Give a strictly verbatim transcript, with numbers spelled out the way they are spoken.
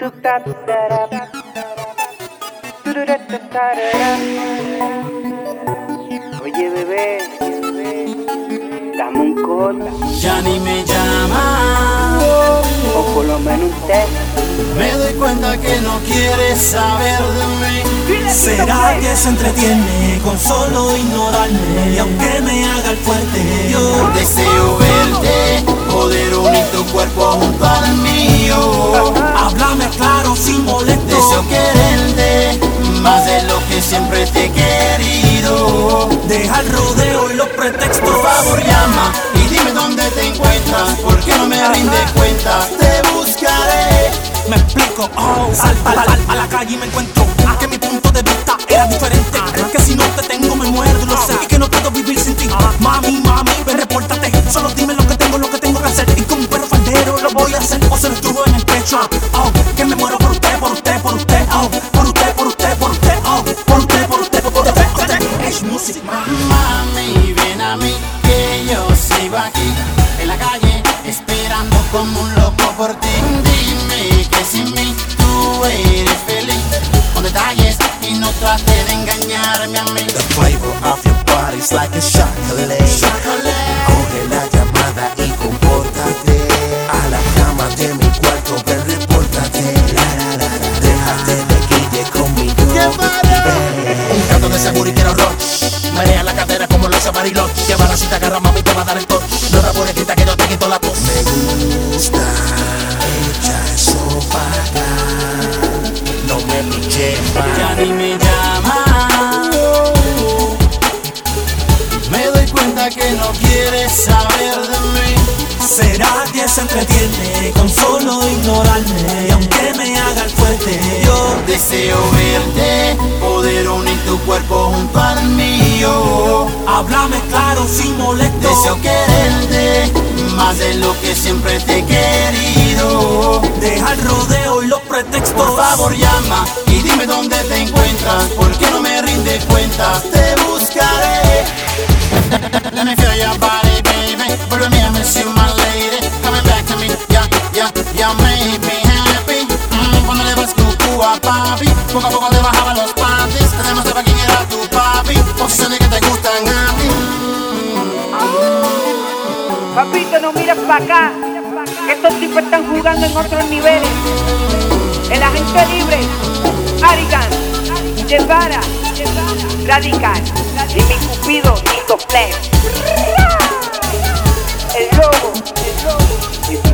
Oye, bebé, dame un call. Ya ni me llama, o por lo menos un texto. me doy cuenta que no quieres saber de mí. ¿Será que se entretiene con solo ignorarme? Y aunque me haga el fuerte, yo Deseo verte, poder unir tu cuerpo junto al mío. háblame claro sin molesto. Deseo quererte más de lo que siempre te he querido. Deja el rodeo y los pretextos. Por favor llama y dime dónde te encuentras, porque no me rinde cuenta. Te buscaré. Me explico, oh, sal, a, la, a la calle y me encuentro a que mi punto de vista era diferente. Que si no te tengo me muerdo, lo sé, y que no puedo vivir sin ti. Mami, mami, ven, repórtate. Solo dime lo que tengo, lo que tengo que hacer. Y como un perro faldero lo voy a hacer. O se lo estuvo en el pecho, oh, que me muero por usted, por usted, por usted, oh, por usted, por usted, por usted, oh, por usted, por usted, por usted, por usted. Es música, Mami, ven a mí, que yo sigo aquí en la calle, esperando como un loco por ti. Dime que sin mí tú eres feliz, con detalles y no trates de engañarme a mí. The flavor of your body's like a chocolate. Coge la llamada y compórtate. A la cama de mi cuarto, ven, repórtate. La, la, la, la. Déjate de guille conmigo. Un canto de seguro y quiero rush. Marea la cadera como los Bariloche. Llévala si te agarra, mami, te va a dar el touch. No rapures, quita que yo te quito la voz. Me gusta, echa eso para acá. No me piches Ya más. ni me llama. Me doy cuenta que no quieres saber de mí. ¿será que se entretiene con solo ignorarme? Y aunque me haga el fuerte, yo Deseo verte, poder unir tu cuerpo junto al mío. háblame claro sin molesto. Deseo quererte más de lo que siempre te he querido. Deja el rodeo y los pretextos. Por favor llama y dime dónde te encuentras, porque no me rinde cuenta. Te buscaré. Let me feel your body, baby. Follow me, I miss you, my lady. Coming back to me, yeah, yeah, yeah, make me happy. Mm, cuando le vas cucú a papi, poco a poco te bajaban los panties. Te demostraba quién era tu papi, posiciones que te gustan a ti. Papito, no mires para acá, que estos tipos están jugando en otros niveles. El agente libre, Arigan, Guevara, Radical, y mi cupido, Nico Flex. El lobo, el lobo.